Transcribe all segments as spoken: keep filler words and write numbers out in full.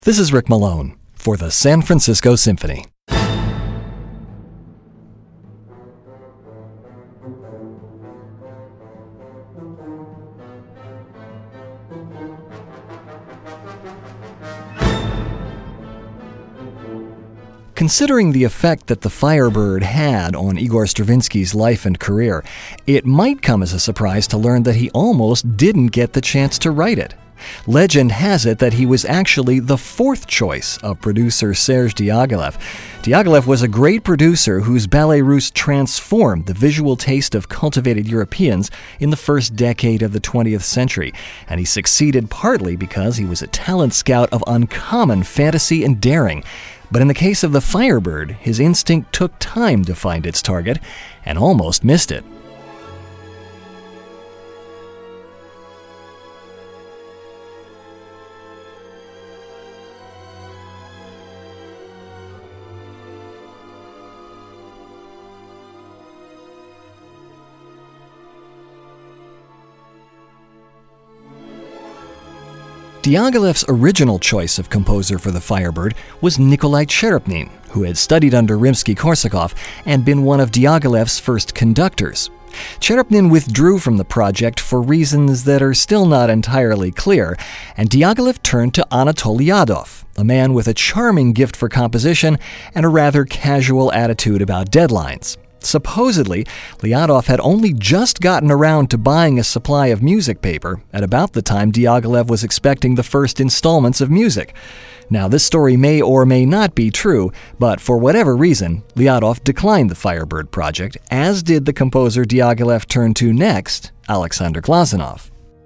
This is Rick Malone for the San Francisco Symphony. Considering the effect that the Firebird had on Igor Stravinsky's life and career, it might come as a surprise to learn that he almost didn't get the chance to write it. Legend has it that he was actually the fourth choice of producer Serge Diaghilev. Diaghilev was a great producer whose Ballet Russe transformed the visual taste of cultivated Europeans in the first decade of the twentieth century, and he succeeded partly because he was a talent scout of uncommon fantasy and daring. But in the case of the Firebird, his instinct took time to find its target and almost missed it. Diaghilev's original choice of composer for the Firebird was Nikolai Cherepnin, who had studied under Rimsky-Korsakov and been one of Diaghilev's first conductors. Cherepnin withdrew from the project for reasons that are still not entirely clear, and Diaghilev turned to Anatoly Lyadov, a man with a charming gift for composition and a rather casual attitude about deadlines. Supposedly, Lyadov had only just gotten around to buying a supply of music paper at about the time Diaghilev was expecting the first installments of music. Now, this story may or may not be true, but for whatever reason, Lyadov declined the Firebird project, as did the composer Diaghilev turned to next, Alexander Glazunov.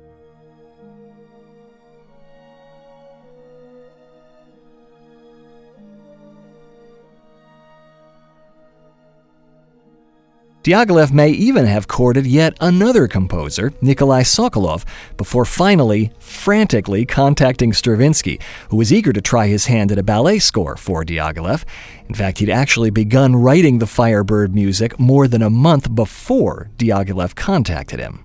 Diaghilev may even have courted yet another composer, Nikolai Sokolov, before finally, frantically contacting Stravinsky, who was eager to try his hand at a ballet score for Diaghilev. In fact, he'd actually begun writing the Firebird music more than a month before Diaghilev contacted him.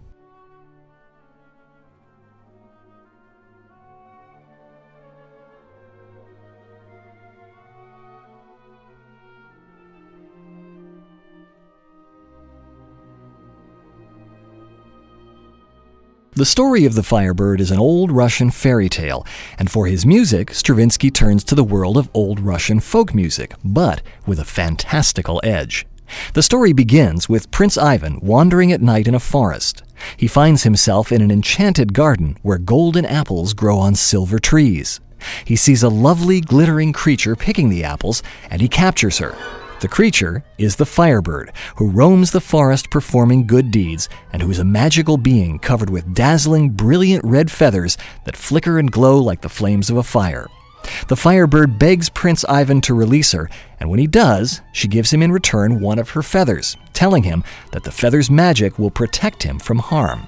The story of the Firebird is an old Russian fairy tale, and for his music, Stravinsky turns to the world of old Russian folk music, but with a fantastical edge. The story begins with Prince Ivan wandering at night in a forest. He finds himself in an enchanted garden where golden apples grow on silver trees. He sees a lovely, glittering creature picking the apples, and he captures her. The creature is the Firebird, who roams the forest performing good deeds, and who is a magical being covered with dazzling, brilliant red feathers that flicker and glow like the flames of a fire. The Firebird begs Prince Ivan to release her, and when he does, she gives him in return one of her feathers, telling him that the feather's magic will protect him from harm.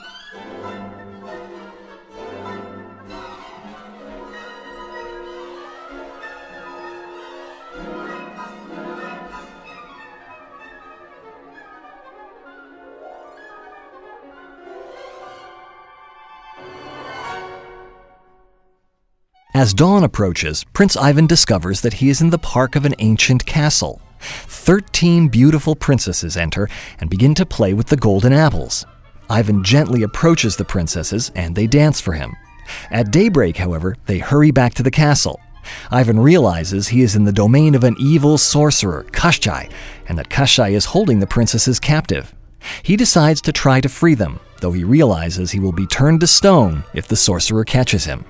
As dawn approaches, Prince Ivan discovers that he is in the park of an ancient castle. Thirteen beautiful princesses enter and begin to play with the golden apples. Ivan gently approaches the princesses, and they dance for him. At daybreak, however, they hurry back to the castle. Ivan realizes he is in the domain of an evil sorcerer, Koschei, and that Koschei is holding the princesses captive. He decides to try to free them, though he realizes he will be turned to stone if the sorcerer catches him.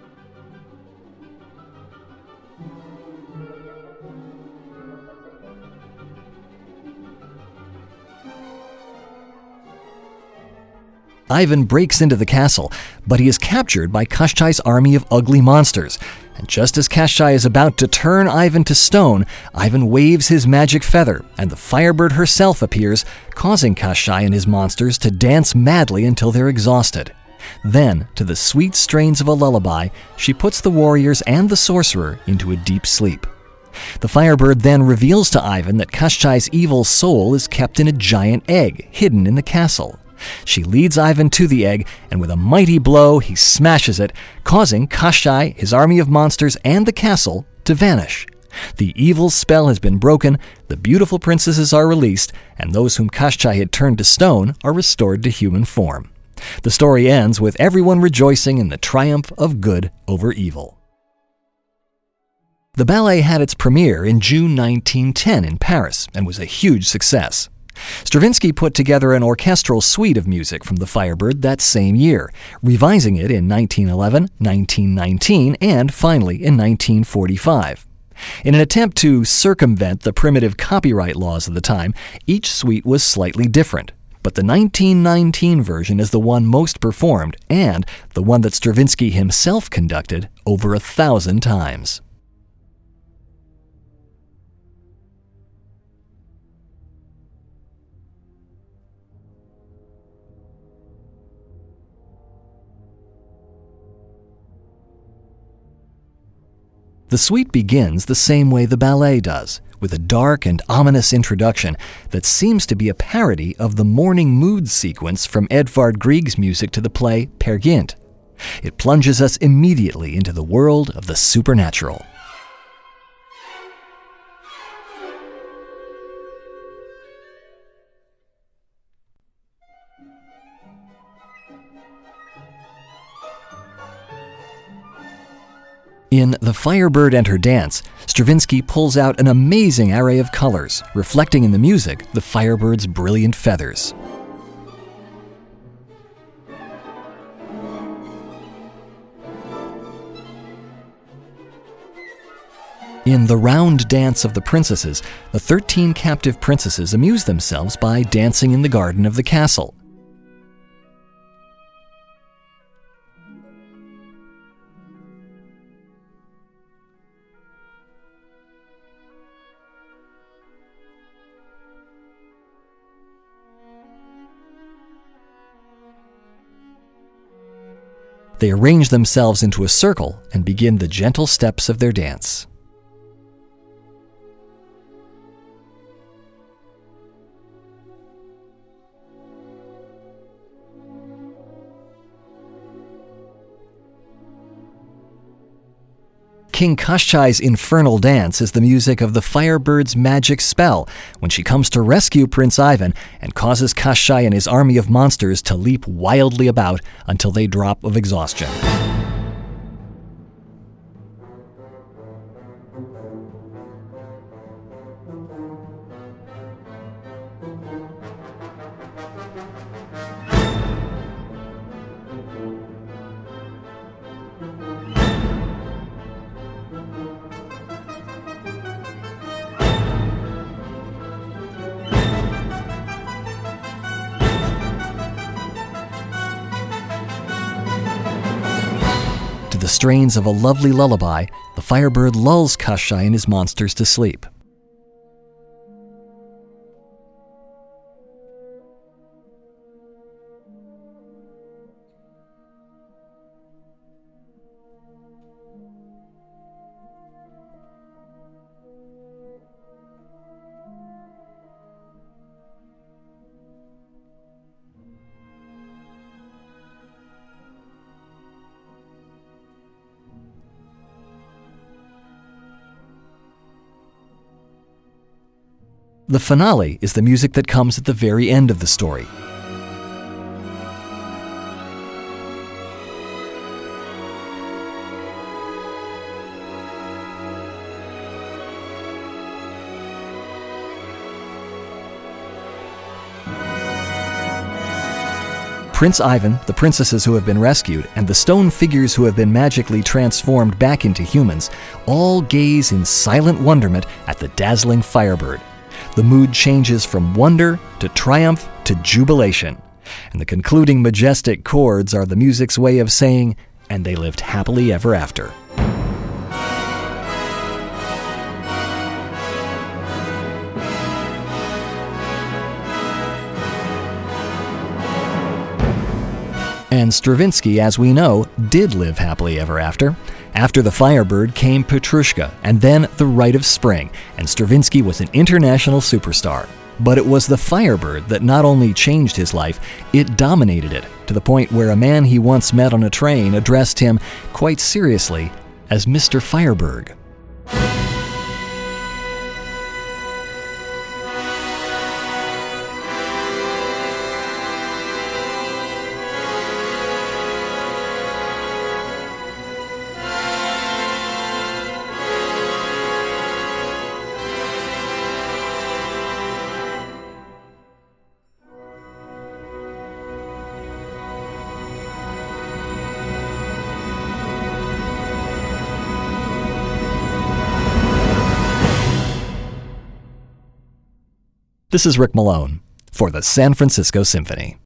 Ivan breaks into the castle, but he is captured by Koschei's army of ugly monsters. And just as Koschei is about to turn Ivan to stone, Ivan waves his magic feather, and the Firebird herself appears, causing Koschei and his monsters to dance madly until they're exhausted. Then, to the sweet strains of a lullaby, she puts the warriors and the sorcerer into a deep sleep. The Firebird then reveals to Ivan that Koschei's evil soul is kept in a giant egg hidden in the castle. She leads Ivan to the egg, and with a mighty blow, he smashes it, causing Koschei, his army of monsters, and the castle to vanish. The evil spell has been broken, the beautiful princesses are released, and those whom Koschei had turned to stone are restored to human form. The story ends with everyone rejoicing in the triumph of good over evil. The ballet had its premiere in June nineteen ten in Paris and was a huge success. Stravinsky put together an orchestral suite of music from The Firebird that same year, revising it in nineteen eleven, nineteen nineteen, and finally in nineteen forty-five. In an attempt to circumvent the primitive copyright laws of the time, each suite was slightly different, but the nineteen nineteen version is the one most performed and the one that Stravinsky himself conducted over a thousand times. The suite begins the same way the ballet does, with a dark and ominous introduction that seems to be a parody of the morning mood sequence from Edvard Grieg's music to the play Peer Gynt. It plunges us immediately into the world of the supernatural. In The Firebird and Her Dance, Stravinsky pulls out an amazing array of colors, reflecting in the music the firebird's brilliant feathers. In The Round Dance of the Princesses, the thirteen captive princesses amuse themselves by dancing in the garden of the castle. They arrange themselves into a circle and begin the gentle steps of their dance. King Koschei's infernal dance is the music of the Firebird's magic spell when she comes to rescue Prince Ivan and causes Koschei and his army of monsters to leap wildly about until they drop of exhaustion. To the strains of a lovely lullaby, the Firebird lulls Koschei and his monsters to sleep. The finale is the music that comes at the very end of the story. Prince Ivan, the princesses who have been rescued, and the stone figures who have been magically transformed back into humans all gaze in silent wonderment at the dazzling Firebird. The mood changes from wonder to triumph to jubilation, and the concluding majestic chords are the music's way of saying, "And they lived happily ever after." And Stravinsky, as we know, did live happily ever after. After The Firebird came Petrushka, and then The Rite of Spring, and Stravinsky was an international superstar. But it was the Firebird that not only changed his life, it dominated it, to the point where a man he once met on a train addressed him, quite seriously, as Mister Fireberg. This is Rick Malone for the San Francisco Symphony.